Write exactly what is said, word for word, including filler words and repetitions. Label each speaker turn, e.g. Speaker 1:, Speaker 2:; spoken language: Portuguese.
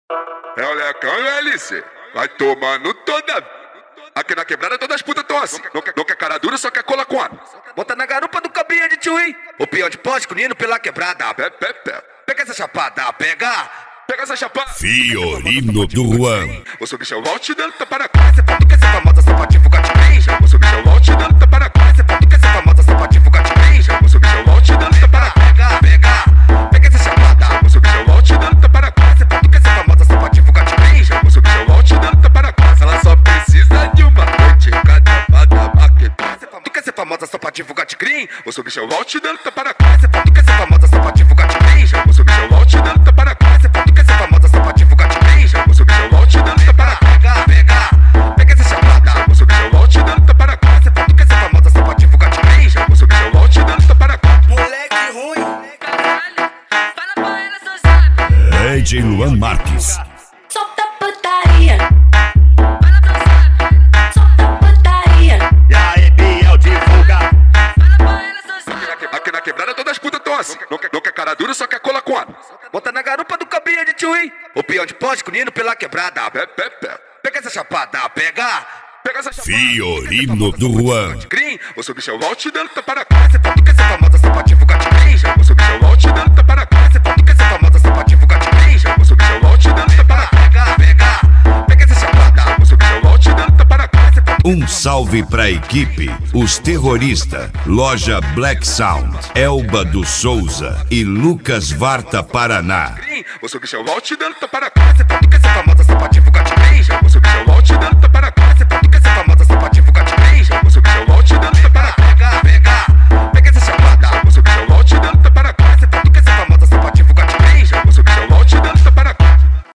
Speaker 1: É o Lecão e o L C. Vai tomando toda. Aqui na quebrada todas as putas tão assim. Não quer, não quer cara dura, só quer cola com ar.
Speaker 2: Bota na garupa do cabinho de tchui. O peão de plástico, nino pela quebrada.
Speaker 1: Pé, pé, pé.
Speaker 2: Pega essa chapada, pega.
Speaker 1: Pega essa chapada.
Speaker 3: Fiorino do Juan.
Speaker 1: O seu bichão volta te dando tapa na cara.
Speaker 2: Cê pode que essa famosa sapatinho gatinho.
Speaker 1: O seu bichão volta te dando tapa na cara.
Speaker 2: Cê pode que essa famosa sapatinho gatinho.
Speaker 1: O seu bichão volta te dando tapa na cara.
Speaker 2: Pega, pega. Pega essa chapada.
Speaker 1: O seu bichão volta te dando tapa na cara.
Speaker 2: Cê pode que essa famosa sapatinho gatinho.
Speaker 1: O seu bichão volta te dando tapa na cara.
Speaker 2: Ela só precisa de uma noite. Cada maqueta. Cê pode que essa famosa sapatinho gatinho.
Speaker 1: O seu bichão volta te dando tapa na cara.
Speaker 2: Cê pode que essa famosa sapatinho gatinho.
Speaker 1: O seu bichão volta te dando tapa na cara.
Speaker 2: Cê pode que essa famosa sapatinho gatinho.
Speaker 1: O seu bichão volta te dando tapa na cara.
Speaker 2: Pega, pega. Pega essa chapada.
Speaker 1: O seu bichão volta te dando tapa na cara.
Speaker 2: Cê pode que essa famosa sapatinho gatinho.
Speaker 1: O seu bichão volta te dando tapa na cara.
Speaker 2: Moleque ruim.
Speaker 4: Fala pra ela, seu sabe.
Speaker 3: D J Luan Marques.
Speaker 4: Solta putaria. Fala pro sabe. Solta putaria.
Speaker 2: E aí, Biel, divulga.
Speaker 4: Fala pra ela, seu sabe.
Speaker 1: Aqui na quebrada todas as putas tão assim. Não quer, não quer cara dura, só quer cola com ar.
Speaker 2: Bota na garupa do cabinho de tchui. O peão de plástico, nino pela quebrada.
Speaker 1: Pé, pé, pé.
Speaker 2: Pega essa chapada, pega.
Speaker 1: Pega essa chapada.
Speaker 3: Fiorino do Juan.
Speaker 1: Green, o seu bichão volta te dando tapa na cara.
Speaker 2: Cê pode que essa famosa sapatinho gatinho.
Speaker 1: O seu bichão volta te dando tapa na cara.
Speaker 2: Cê pode que essa famosa sapatinho gatinho.
Speaker 1: O seu bichão volta te dando tapa na cara.
Speaker 2: Pega, pega. Pega essa chapada.
Speaker 1: O seu bichão volta te dando tapa na cara.
Speaker 3: Um salve pra equipe, os terroristas, Loja Black Sound, Elba do Souza e Lucas Varta Paraná.
Speaker 1: O seu bichão volta te dando tapa na cara.
Speaker 2: Cê pode que essa famosa